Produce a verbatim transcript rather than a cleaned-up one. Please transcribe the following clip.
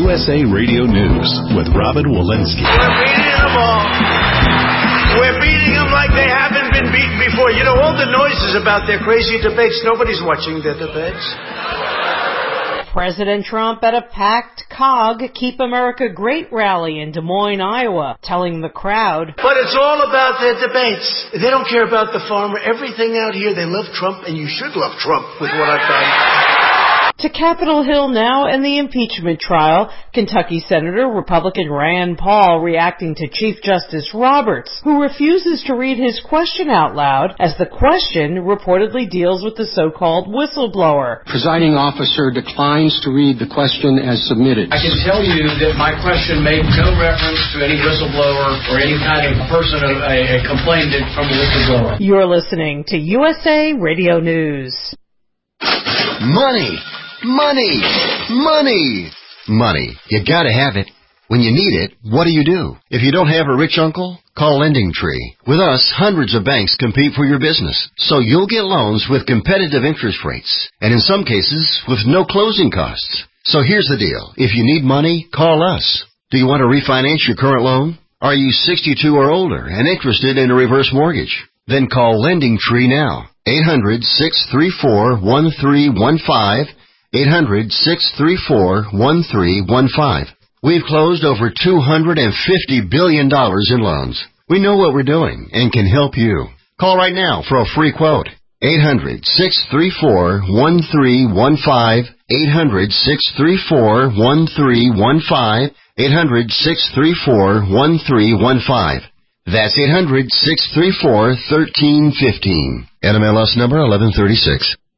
S A Radio News with Robin Walensky. We're beating them all. We're beating them like they haven't been beaten before. You know, all the noises about their crazy debates, nobody's watching their debates. President Trump at a packed C O G Keep America Great rally in Des Moines, Iowa, telling the crowd, but it's all about their debates. They don't care about the farmer. Everything out here, they love Trump, and you should love Trump with what I've done. To Capitol Hill now and the impeachment trial, Kentucky Senator Republican Rand Paul reacting to Chief Justice Roberts, who refuses to read his question out loud as the question reportedly deals with the so-called whistleblower. Presiding officer declines to read the question as submitted. I can tell you that my question made no reference to any whistleblower or any kind of person, a, a complainant from a whistleblower. You're listening to U S A Radio News. Money! Money! Money! Money. You gotta have it. When you need it, what do you do? If you don't have a rich uncle, call Lending Tree. With us, hundreds of banks compete for your business, so you'll get loans with competitive interest rates, and in some cases, with no closing costs. So here's the deal. If you need money, call us. Do you want to refinance your current loan? Are you sixty-two or older and interested in a reverse mortgage? Then call Lending Tree now. eight hundred, six three four, one three one five. eight hundred, six three four, one three one five. We've closed over two hundred fifty billion dollars in loans. We know what we're doing and can help you. Call right now for a free quote. eight hundred, six three four, one three one five. eight hundred, six three four, one three one five. eight hundred, six three four, one three one five. That's eight hundred, six three four, one three one five. N M L S number eleven thirty-six.